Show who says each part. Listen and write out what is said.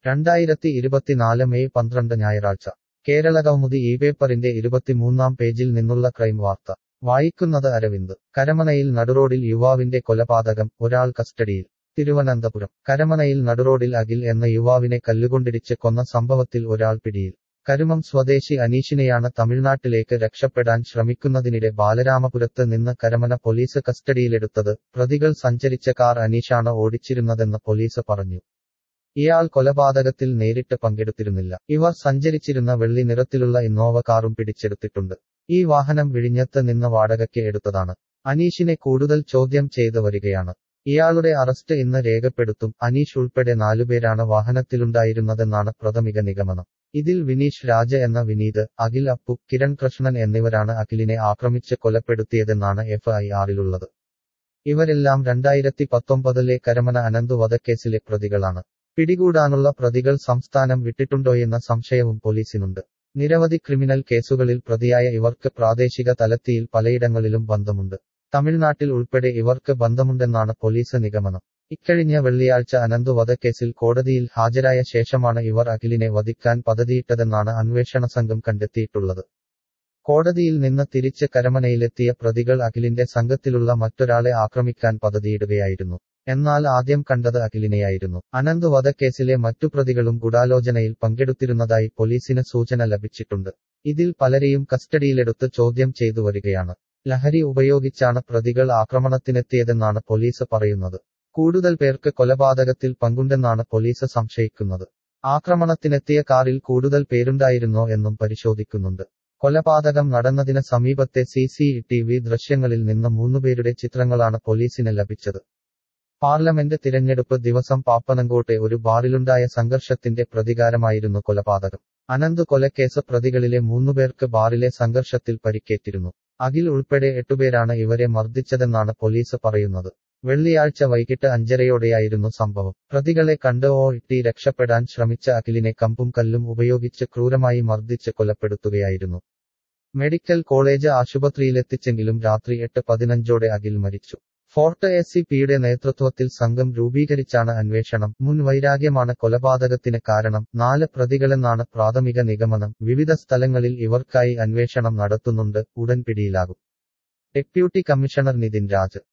Speaker 1: 2024 May 12 ഞായറാഴ്ച കേരളകൗമുദി പേപ്പറിന്റെ 23-ാം പേജിൽ നിന്നുള്ള ക്രൈം വാർത്ത വായിക്കുന്നത് അരവിന്ദ്. കരമനയിൽ നടുറോഡിൽ യുവാവിന്റെ കൊലപാതകം, ഒരാൾ കസ്റ്റഡിയിൽ. തിരുവനന്തപുരം കരമനയിൽ നടുറോഡിൽ അഖിൽ എന്ന യുവാവിനെ കല്ലുകൊണ്ടിടിച്ച് കൊന്ന സംഭവത്തിൽ ഒരാൾ പിടിയിൽ. കരുമം സ്വദേശി അനീഷിനെയാണ് തമിഴ്നാട്ടിലേക്ക് രക്ഷപ്പെടാൻ ശ്രമിക്കുന്നതിനിടെ ബാലരാമപുരത്ത് നിന്ന് കരമന പോലീസ് കസ്റ്റഡിയിലെടുത്തത്. പ്രതികൾ സഞ്ചരിച്ച കാർ അനീഷാണ് ഓടിച്ചിരുന്നതെന്ന് പോലീസ് പറഞ്ഞു. ഇയാൾ കൊലപാതകത്തിൽ നേരിട്ട് പങ്കെടുത്തിരുന്നില്ല. ഇവർ സഞ്ചരിച്ചിരുന്ന വെള്ളി നിറത്തിലുള്ള ഇന്നോവ കാറും പിടിച്ചെടുത്തിട്ടുണ്ട്. ഈ വാഹനം വിഴിഞ്ഞത്ത് നിന്ന് വാടകയ്ക്ക് എടുത്തതാണ്. അനീഷിനെ കൂടുതൽ ചോദ്യം ചെയ്ത് വരികയാണ്. ഇയാളുടെ അറസ്റ്റ് ഇന്ന് രേഖപ്പെടുത്തും. അനീഷ് ഉൾപ്പെടെ 4 പേരാണ് വാഹനത്തിലുണ്ടായിരുന്നതെന്നാണ് പ്രാഥമിക നിഗമനം. ഇതിൽ വിനീഷ് രാജ എന്ന വിനീത്, അഖിൽ അപ്പു, കിരൺ കൃഷ്ണൻ എന്നിവരാണ് അഖിലിനെ ആക്രമിച്ച് കൊലപ്പെടുത്തിയതെന്നാണ് FIR-ലുള്ളത്. ഇവരെല്ലാം 2019-ലെ കരമന അനന്തു വധക്കേസിലെ പ്രതികളാണ്. പിടികൂടാനുള്ള പ്രതികൾ സംസ്ഥാനം വിട്ടിട്ടുണ്ടോയെന്ന സംശയവും പോലീസിനുണ്ട്. നിരവധി ക്രിമിനൽ കേസുകളിൽ പ്രതിയായ ഇവർക്ക് പ്രാദേശിക തലത്തിൽ പലയിടങ്ങളിലും ബന്ധമുണ്ട്. തമിഴ്നാട്ടിൽ ഉൾപ്പെടെ ഇവർക്ക് ബന്ധമുണ്ടെന്നാണ് പോലീസ് നിഗമനം. ഇക്കഴിഞ്ഞ വെള്ളിയാഴ്ച അനന്തു വധക്കേസിൽ കോടതിയിൽ ഹാജരായ ശേഷമാണ് ഇവർ അഖിലിനെ വധിക്കാൻ പദ്ധതിയിട്ടതെന്നാണ് അന്വേഷണ സംഘം കണ്ടെത്തിയിട്ടുള്ളത്. കോടതിയിൽ നിന്ന് തിരിച്ച് കരമനയിലെത്തിയ പ്രതികൾ അഖിലിന്റെ സംഘത്തിലുള്ള മറ്റൊരാളെ ആക്രമിക്കാൻ പദ്ധതിയിടുകയായിരുന്നു. എന്നാൽ ആദ്യം കണ്ടത് അഖിലിനെയായിരുന്നു. അനന്തു വധക്കേസിലെ മറ്റു പ്രതികളും ഗൂഢാലോചനയിൽ പങ്കെടുത്തിരുന്നതായി പോലീസിന് സൂചന ലഭിച്ചിട്ടുണ്ട്. ഇതിൽ പലരെയും കസ്റ്റഡിയിലെടുത്ത് ചോദ്യം ചെയ്തു വരികയാണ്. ലഹരി ഉപയോഗിച്ചാണ് പ്രതികൾ ആക്രമണത്തിനെത്തിയതെന്നാണ് പോലീസ് പറയുന്നത്. കൂടുതൽ പേർക്ക് കൊലപാതകത്തിൽ പങ്കുണ്ടെന്നാണ് പോലീസ് സംശയിക്കുന്നത്. ആക്രമണത്തിനെത്തിയ കാറിൽ കൂടുതൽ പേരുണ്ടായിരുന്നോ എന്നും പരിശോധിക്കുന്നുണ്ട്. കൊലപാതകം നടന്നതിന് സമീപത്തെ CCTV ദൃശ്യങ്ങളിൽ നിന്ന് 3 പേരുടെ ചിത്രങ്ങളാണ് പോലീസിന് ലഭിച്ചത്. പാർലമെന്റ് തിരഞ്ഞെടുപ്പ് ദിവസം പാപ്പനംകോട്ടെ ഒരു ബാറിലുണ്ടായ സംഘർഷത്തിന്റെ പ്രതികാരമായിരുന്നു കൊലപാതകം. അനന്തു കൊലക്കേസ് പ്രതികളിലെ 3 പേർക്ക് ബാറിലെ സംഘർഷത്തിൽ പരിക്കേറ്റിരുന്നു. അഖിൽ ഉൾപ്പെടെ 8 പേരാണ് ഇവരെ മർദ്ദിച്ചതെന്നാണ് പോലീസ് പറയുന്നത്. വെള്ളിയാഴ്ച വൈകിട്ട് 5:30യോടെയായിരുന്നു സംഭവം. പ്രതികളെ കണ്ട് ഓടി രക്ഷപ്പെടാൻ ശ്രമിച്ച അഖിലിനെ കമ്പും കല്ലും ഉപയോഗിച്ച് ക്രൂരമായി മർദ്ദിച്ച് കൊലപ്പെടുത്തുകയായിരുന്നു. മെഡിക്കൽ കോളേജ് ആശുപത്രിയിലെത്തിച്ചെങ്കിലും രാത്രി 8:15ഓടെ അഖിൽ മരിച്ചു. ഫോർട്ട് SCPയുടെ നേതൃത്വത്തിൽ സംഘം രൂപീകരിച്ചാണ് അന്വേഷണം. മുൻ വൈരാഗ്യമാണ് കൊലപാതകത്തിന് കാരണം. 4 പ്രതികളെന്നാണ് പ്രാഥമിക നിഗമനം. വിവിധ സ്ഥലങ്ങളിൽ ഇവർക്കായി അന്വേഷണം നടത്തുന്നുണ്ട്. ഉടൻ പിടിയിലാകും. Deputy commissioner Nithin Raj